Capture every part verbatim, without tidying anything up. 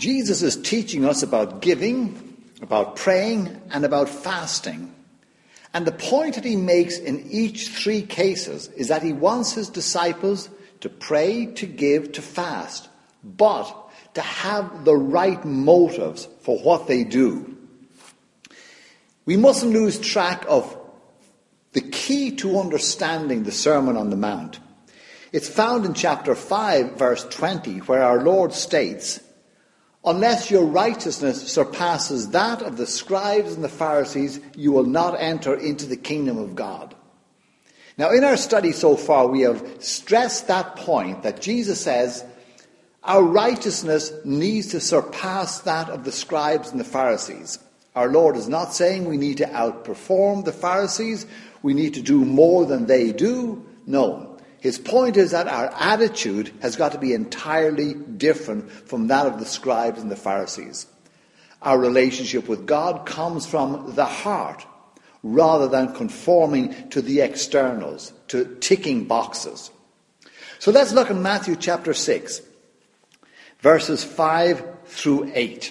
Jesus is teaching us about giving, about praying, and about fasting. And the point that he makes in each three cases is that he wants his disciples to pray, to give, to fast, but to have the right motives for what they do. We mustn't lose track of the key to understanding the Sermon on the Mount. It's found in chapter five, verse twenty, where our Lord states, "Unless your righteousness surpasses that of the scribes and the Pharisees, you will not enter into the kingdom of God." Now, in our study so far, we have stressed that point that Jesus says our righteousness needs to surpass that of the scribes and the Pharisees. Our Lord is not saying we need to outperform the Pharisees, we need to do more than they do. No. His point is that our attitude has got to be entirely different from that of the scribes and the Pharisees. Our relationship with God comes from the heart, rather than conforming to the externals, to ticking boxes. So let's look at Matthew chapter six, verses five through eight.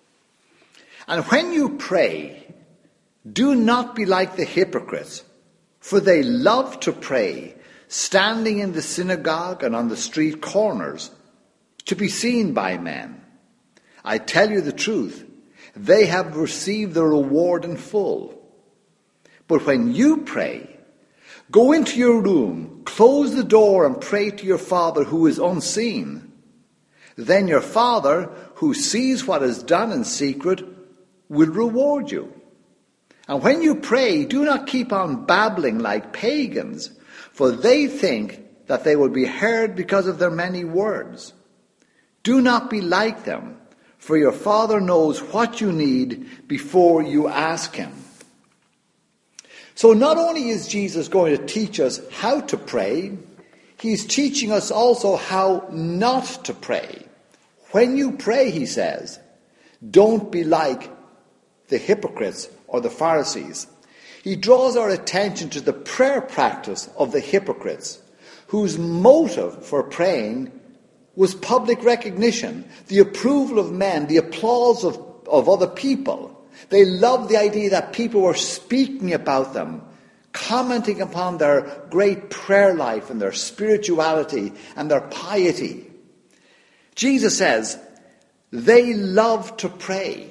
"And when you pray, do not be like the hypocrites, for they love to pray, standing in the synagogue and on the street corners, to be seen by men. I tell you the truth, they have received the reward in full. But when you pray, go into your room, close the door and pray to your Father who is unseen. Then your Father, who sees what is done in secret, will reward you. And when you pray, do not keep on babbling like pagans, for they think that they will be heard because of their many words. Do not be like them, for your Father knows what you need before you ask him." So not only is Jesus going to teach us how to pray, he's teaching us also how not to pray. When you pray, he says, don't be like the hypocrites or the Pharisees. He draws our attention to the prayer practice of the hypocrites, whose motive for praying was public recognition, the approval of men, the applause of, of other people. They loved the idea that people were speaking about them, commenting upon their great prayer life and their spirituality and their piety. Jesus says, they love to pray.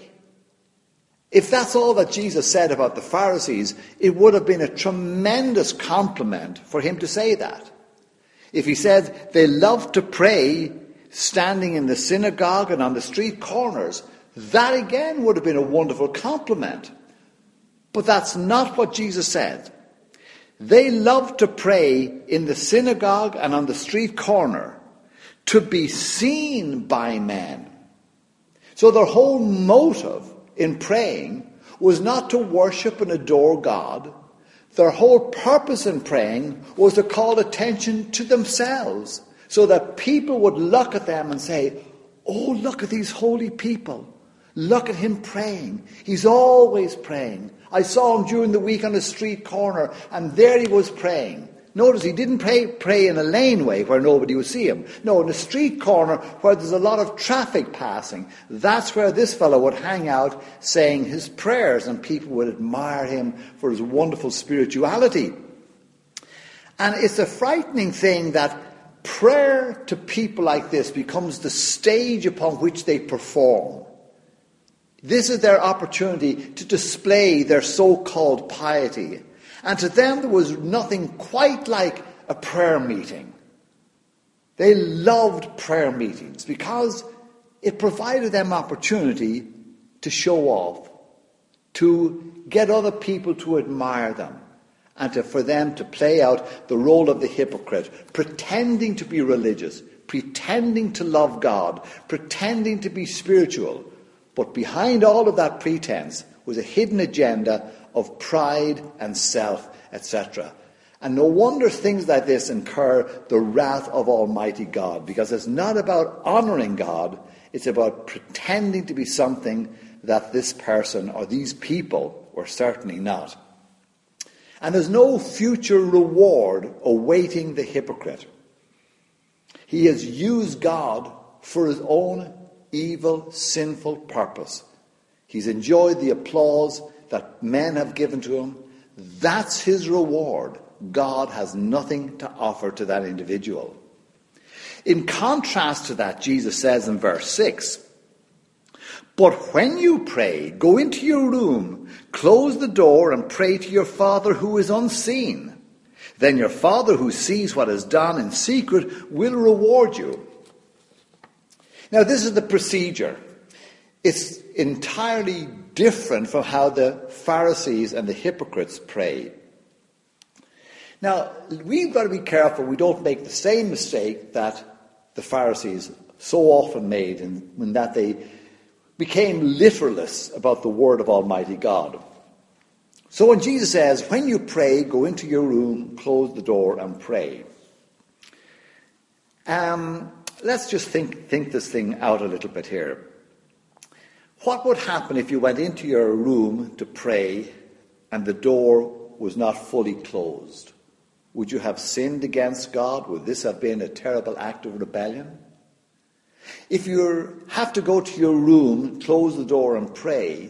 If that's all that Jesus said about the Pharisees, it would have been a tremendous compliment for him to say that. If he said they love to pray standing in the synagogue and on the street corners, that again would have been a wonderful compliment. But that's not what Jesus said. They love to pray in the synagogue and on the street corner to be seen by men. So their whole motive in praying was not to worship and adore God. Their whole purpose in praying was to call attention to themselves so that people would look at them and say, oh, look at these holy people. Look at him praying. He's always praying. I saw him during the week on the street corner and there he was praying. Notice he didn't pray, pray in a laneway where nobody would see him. No, in a street corner where there's a lot of traffic passing. That's where this fellow would hang out saying his prayers and people would admire him for his wonderful spirituality. And it's a frightening thing that prayer to people like this becomes the stage upon which they perform. This is their opportunity to display their so-called piety. And to them, there was nothing quite like a prayer meeting. They loved prayer meetings because it provided them opportunity to show off, to get other people to admire them, and to, for them to play out the role of the hypocrite, pretending to be religious, pretending to love God, pretending to be spiritual. But behind all of that pretense was a hidden agenda of pride and self, et cetera. And no wonder things like this incur the wrath of Almighty God, because it's not about honouring God, it's about pretending to be something that this person or these people were certainly not. And there's no future reward awaiting the hypocrite. He has used God for his own evil, sinful purpose. He's enjoyed the applause that men have given to him. That's his reward. God has nothing to offer to that individual. In contrast to that, Jesus says in verse six, "But when you pray, go into your room, close the door, and pray to your Father who is unseen. Then your Father who sees what is done in secret will reward you." Now, this is the procedure. It's entirely different from how the Pharisees and the hypocrites prayed. Now, we've got to be careful we don't make the same mistake that the Pharisees so often made in, in that they became literalists about the word of Almighty God. So when Jesus says, when you pray, go into your room, close the door, and pray. Um, let's just think, think this thing out a little bit here. What would happen if you went into your room to pray and the door was not fully closed? Would you have sinned against God? Would this have been a terrible act of rebellion? If you have to go to your room, close the door and pray,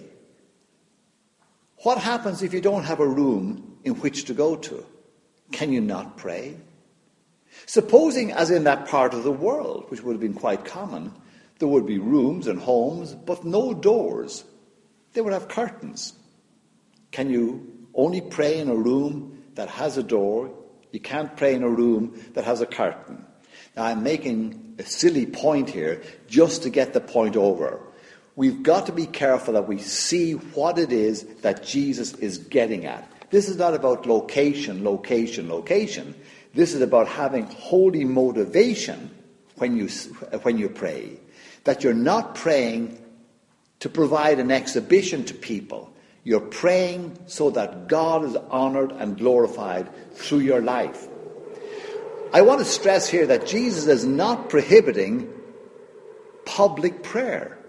what happens if you don't have a room in which to go to? Can you not pray? Supposing, as in that part of the world, which would have been quite common, there would be rooms and homes, but no doors. They would have curtains. Can you only pray in a room that has a door? You can't pray in a room that has a curtain. Now, I'm making a silly point here just to get the point over. We've got to be careful that we see what it is that Jesus is getting at. This is not about location, location, location. This is about having holy motivation when you, when you pray. That you're not praying to provide an exhibition to people. You're praying so that God is honored and glorified through your life. I want to stress here that Jesus is not prohibiting public prayer.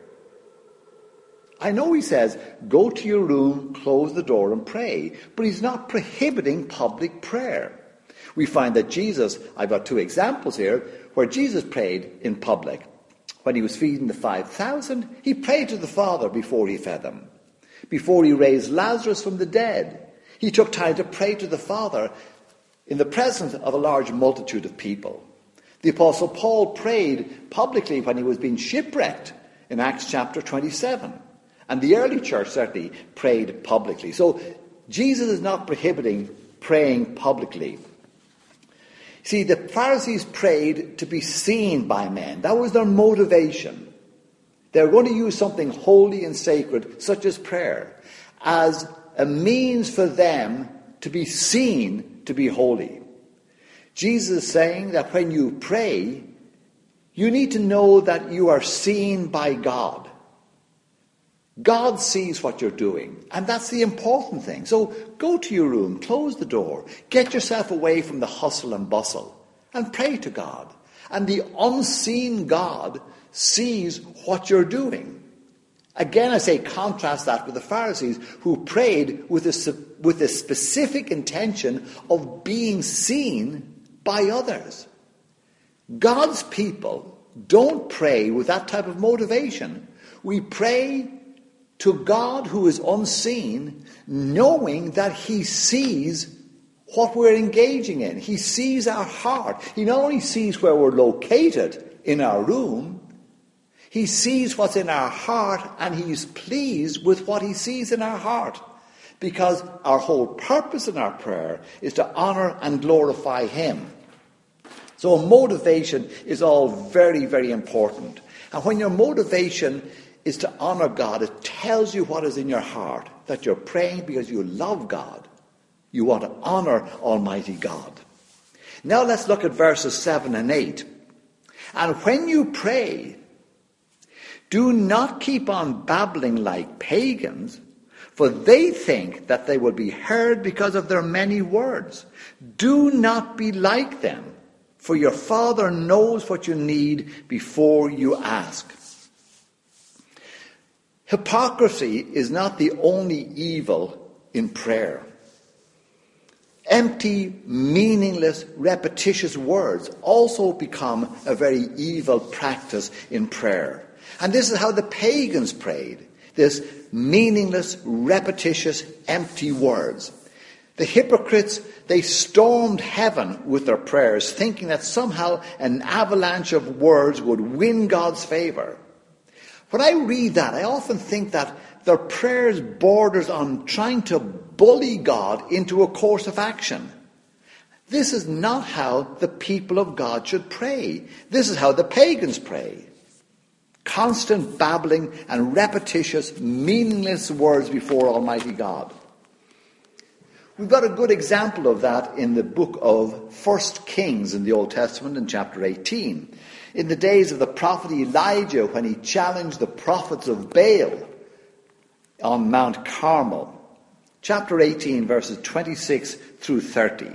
I know he says, go to your room, close the door and pray, but he's not prohibiting public prayer. We find that Jesus, I've got two examples here, where Jesus prayed in public. When he was feeding the five thousand, he prayed to the Father before he fed them. Before he raised Lazarus from the dead, he took time to pray to the Father in the presence of a large multitude of people. The Apostle Paul prayed publicly when he was being shipwrecked in Acts chapter twenty-seven. And the early church certainly prayed publicly. So Jesus is not prohibiting praying publicly. See, the Pharisees prayed to be seen by men. That was their motivation. They were going to use something holy and sacred, such as prayer, as a means for them to be seen to be holy. Jesus is saying that when you pray, you need to know that you are seen by God. God sees what you're doing, and that's the important thing. So go to your room, close the door, get yourself away from the hustle and bustle, and pray to God. And the unseen God sees what you're doing. Again, I say contrast that with the Pharisees, who prayed with a, with a specific intention of being seen by others. God's people don't pray with that type of motivation. We pray to God who is unseen, knowing that he sees what we're engaging in. He sees our heart. He not only sees where we're located in our room, he sees what's in our heart, and he's pleased with what he sees in our heart. Because our whole purpose in our prayer is to honor and glorify him. So motivation is all very, very important. And when your motivation is to honor God, it tells you what is in your heart, that you're praying because you love God. You want to honor Almighty God. Now let's look at verses seven and eight. And when you pray, do not keep on babbling like pagans, for they think that they will be heard because of their many words. Do not be like them, for your Father knows what you need before you ask. Hypocrisy is not the only evil in prayer. Empty, meaningless, repetitious words also become a very evil practice in prayer. And this is how the pagans prayed. This meaningless, repetitious, empty words. The hypocrites, they stormed heaven with their prayers, thinking that somehow an avalanche of words would win God's favor. When I read that, I often think that their prayers borders on trying to bully God into a course of action. This is not how the people of God should pray. This is how the pagans pray. Constant babbling and repetitious, meaningless words before Almighty God. We've got a good example of that in the book of First Kings in the Old Testament in chapter eighteen. In the days of the prophet Elijah, when he challenged the prophets of Baal on Mount Carmel. Chapter eighteen, verses twenty-six through thirty.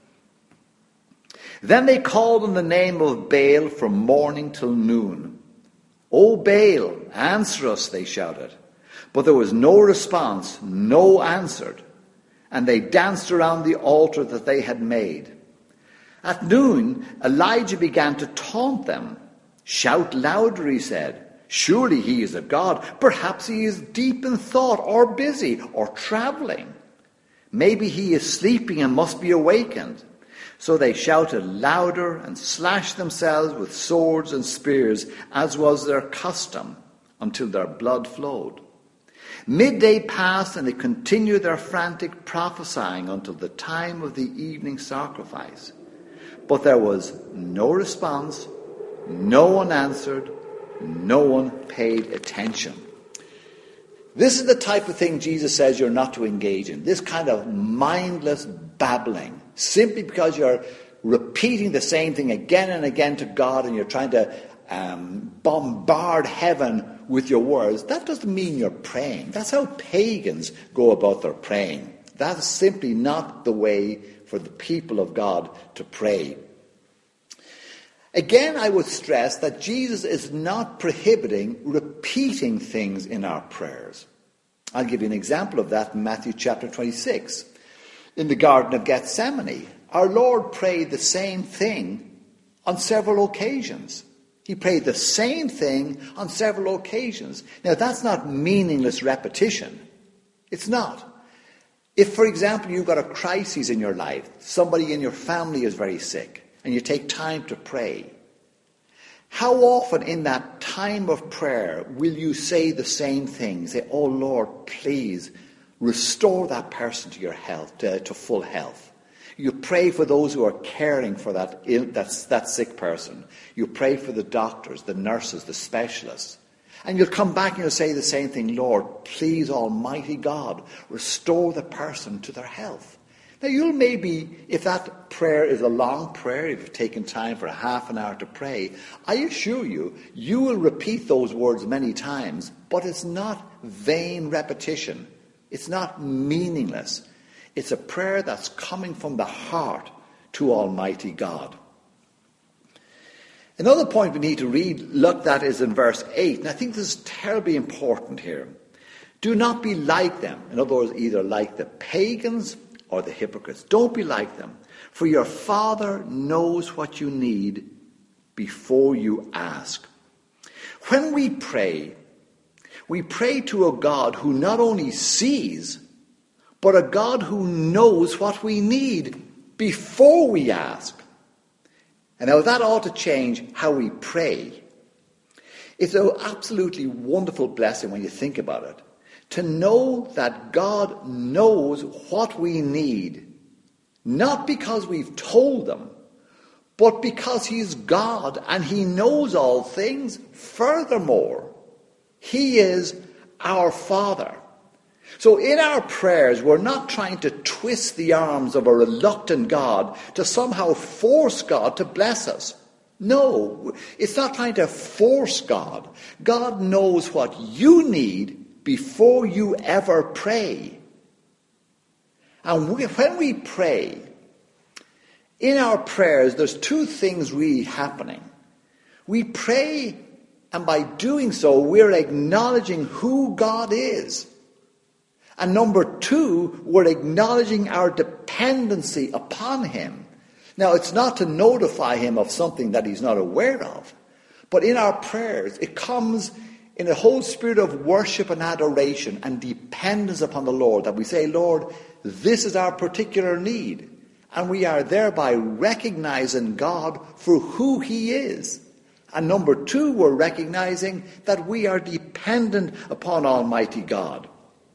Then they called on the name of Baal from morning till noon. "O Baal, answer us," they shouted. But there was no response, no answered. And they danced around the altar that they had made. At noon, Elijah began to taunt them. "Shout louder," he said. "Surely he is a god. Perhaps he is deep in thought, or busy, or traveling. Maybe he is sleeping and must be awakened." So they shouted louder and slashed themselves with swords and spears, as was their custom, until their blood flowed. Midday passed, and they continued their frantic prophesying until the time of the evening sacrifice. But there was no response, no one answered, no one paid attention. This is the type of thing Jesus says you're not to engage in. This kind of mindless babbling, simply because you're repeating the same thing again and again to God, and you're trying to um, bombard heaven with your words. That doesn't mean you're praying. That's how pagans go about their praying. That is simply not the way for the people of God to pray. Again, I would stress that Jesus is not prohibiting repeating things in our prayers. I'll give you an example of that in Matthew chapter twenty-six. In the Garden of Gethsemane, our Lord prayed the same thing on several occasions. He prayed the same thing on several occasions. Now, that's not meaningless repetition. It's not. If, for example, you've got a crisis in your life, somebody in your family is very sick, and you take time to pray, how often in that time of prayer will you say the same thing? Say, "Oh Lord, please restore that person to your health, to, to full health." You pray for those who are caring for that, ill, that, that sick person. You pray for the doctors, the nurses, the specialists. And you'll come back and you'll say the same thing, "Lord, please, Almighty God, restore the person to their health." Now you'll maybe, if that prayer is a long prayer, if you've taken time for half an hour to pray, I assure you, you will repeat those words many times, but it's not vain repetition. It's not meaningless. It's a prayer that's coming from the heart to Almighty God. Another point we need to read, look at, is in verse eight. And I think this is terribly important here. "Do not be like them." In other words, either like the pagans or the hypocrites. Don't be like them. "For your Father knows what you need before you ask." When we pray, we pray to a God who not only sees, but a God who knows what we need before we ask. And now that ought to change how we pray. It's an absolutely wonderful blessing when you think about it, to know that God knows what we need, not because we've told them, but because he's God and he knows all things. Furthermore, he is our Father. So in our prayers, we're not trying to twist the arms of a reluctant God to somehow force God to bless us. No, it's not trying to force God. God knows what you need before you ever pray. And we, when we pray, in our prayers, there's two things really happening. We pray, and by doing so, we're acknowledging who God is. And number two, we're acknowledging our dependency upon him. Now, it's not to notify him of something that he's not aware of, But in our prayers, it comes in a whole spirit of worship and adoration and dependence upon the Lord, that we say, Lord, this is our particular need. And we are thereby recognizing God for who he is. And number two, we're recognizing that we are dependent upon Almighty God.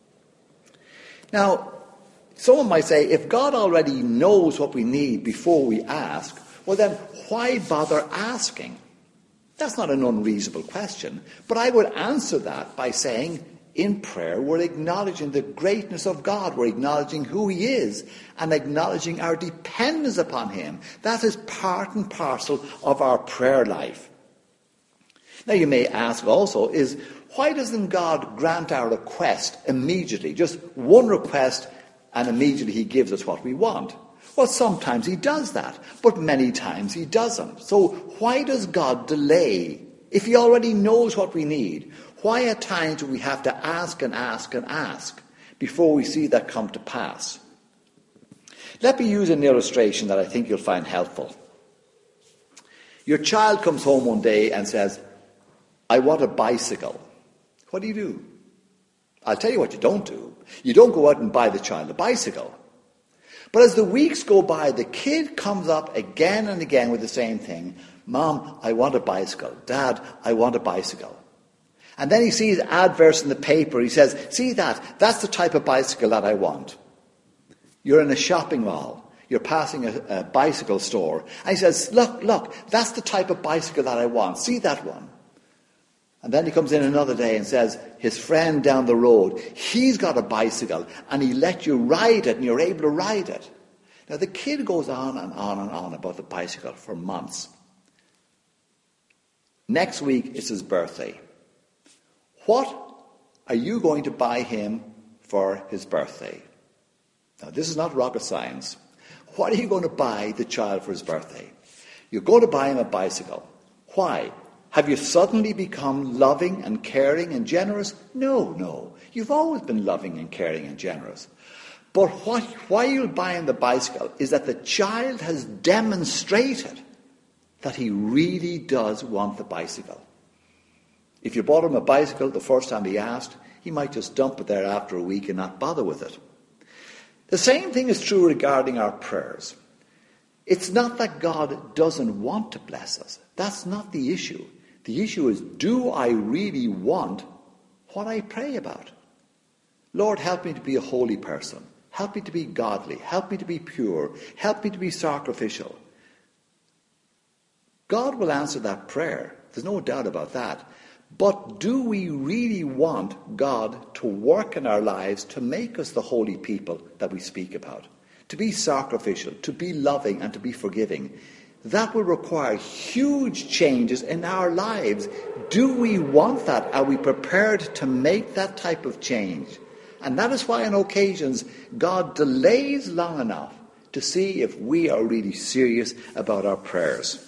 Now, someone might say, if God already knows what we need before we ask, well then, why bother asking? That's not an unreasonable question. But I would answer that by saying, in prayer, we're acknowledging the greatness of God. We're acknowledging who he is and acknowledging our dependence upon him. That is part and parcel of our prayer life. Now you may ask also, is why doesn't God grant our request immediately? Just one request and immediately he gives us what we want. Well, sometimes he does that, but many times he doesn't. So why does God delay? If he already knows what we need, why at times do we have to ask and ask and ask before we see that come to pass? Let me use an illustration that I think you'll find helpful. Your child comes home one day and says, I want a bicycle. What do you do? I'll tell you what you don't do. You don't go out and buy the child a bicycle. But as the weeks go by, the kid comes up again and again with the same thing. Mom, I want a bicycle. Dad, I want a bicycle. And then he sees adverts in the paper. He says, see that? That's the type of bicycle that I want. You're in a shopping mall. You're passing a, a bicycle store. And he says, look, look, that's the type of bicycle that I want. See that one? And then he comes in another day and says, his friend down the road, he's got a bicycle and he let you ride it and you're able to ride it. Now the kid goes on and on and on about the bicycle for months. Next week is his birthday. What are you going to buy him for his birthday? Now this is not rocket science. What are you going to buy the child for his birthday? You're going to buy him a bicycle. Why? Have you suddenly become loving and caring and generous? No, no. You've always been loving and caring and generous. But what, why you're buying the bicycle is that the child has demonstrated that he really does want the bicycle. If you bought him a bicycle the first time he asked, he might just dump it there after a week and not bother with it. The same thing is true regarding our prayers. It's not that God doesn't want to bless us. That's not the issue. The issue is, do I really want what I pray about? Lord, help me to be a holy person. Help me to be godly. Help me to be pure. Help me to be sacrificial. God will answer that prayer. There's no doubt about that. But do we really want God to work in our lives to make us the holy people that we speak about? To be sacrificial, to be loving, and to be forgiving? That will require huge changes in our lives. Do we want that? Are we prepared to make that type of change? And that is why on occasions God delays long enough to see if we are really serious about our prayers.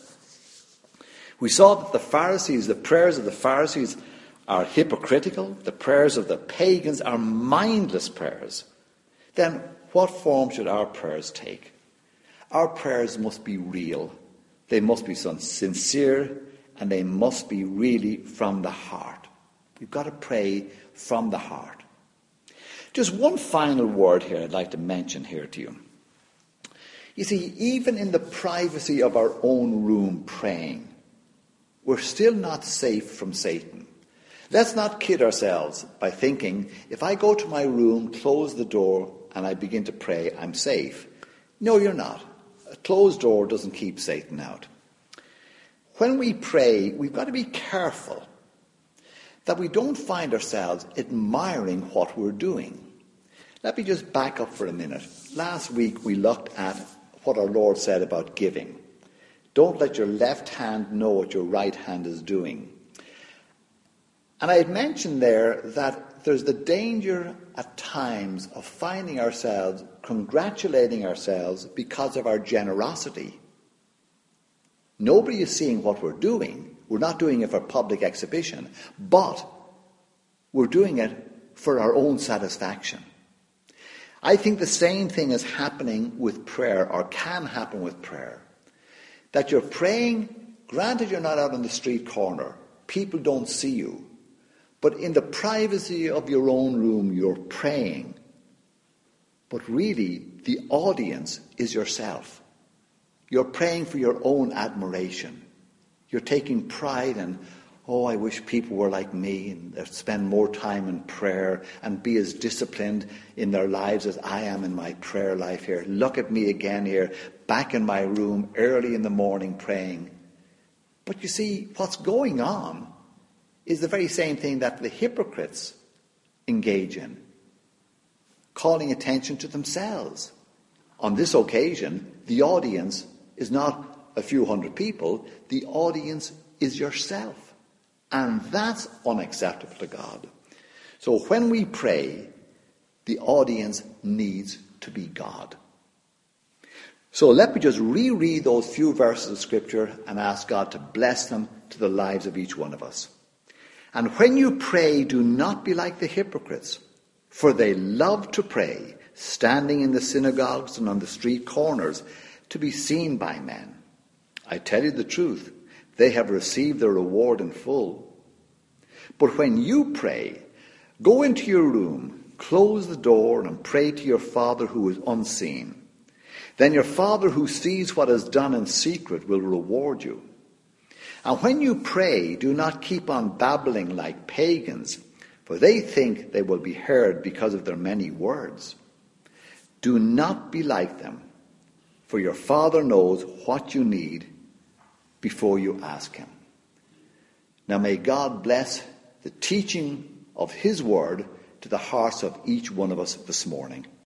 We saw that the Pharisees, the prayers of the Pharisees are hypocritical. The prayers of the pagans are mindless prayers. Then what form should our prayers take? Our prayers must be real. They must be sincere, and they must be really from the heart. We've got to pray from the heart. Just one final word here I'd like to mention here to you. You see, even in the privacy of our own room praying, we're still not safe from Satan. Let's not kid ourselves by thinking, if I go to my room, close the door, and I begin to pray, I'm safe. No, you're not. A closed door doesn't keep Satan out. When we pray, we've got to be careful that we don't find ourselves admiring what we're doing. Let me just back up for a minute. Last week we looked at what our Lord said about giving. Don't let your left hand know what your right hand is doing. And I had mentioned there that there's the danger at times of finding ourselves congratulating ourselves because of our generosity. Nobody is seeing what we're doing. We're not doing it for public exhibition, but we're doing it for our own satisfaction. I think the same thing is happening with prayer, or can happen with prayer. That you're praying Granted, you're not out on the street corner. People don't see you. But in the privacy of your own room, you're praying. But really, the audience is yourself. You're praying for your own admiration. You're taking pride in, oh, I wish people were like me and they'd spend more time in prayer and be as disciplined in their lives as I am in my prayer life here. Look at me again here, back in my room, early in the morning praying. But you see, what's going on is the very same thing that the hypocrites engage in, calling attention to themselves. On this occasion, the audience is not a few hundred people. The audience is yourself. And that's unacceptable to God. So when we pray, the audience needs to be God. So let me just reread those few verses of Scripture and ask God to bless them to the lives of each one of us. And when you pray, do not be like the hypocrites, for they love to pray, standing in the synagogues and on the street corners, to be seen by men. I tell you the truth, they have received their reward in full. But when you pray, go into your room, close the door, and pray to your Father who is unseen. Then your Father who sees what is done in secret will reward you. And when you pray, do not keep on babbling like pagans, for they think they will be heard because of their many words. Do not be like them, for your Father knows what you need before you ask him. Now may God bless the teaching of his word to the hearts of each one of us this morning.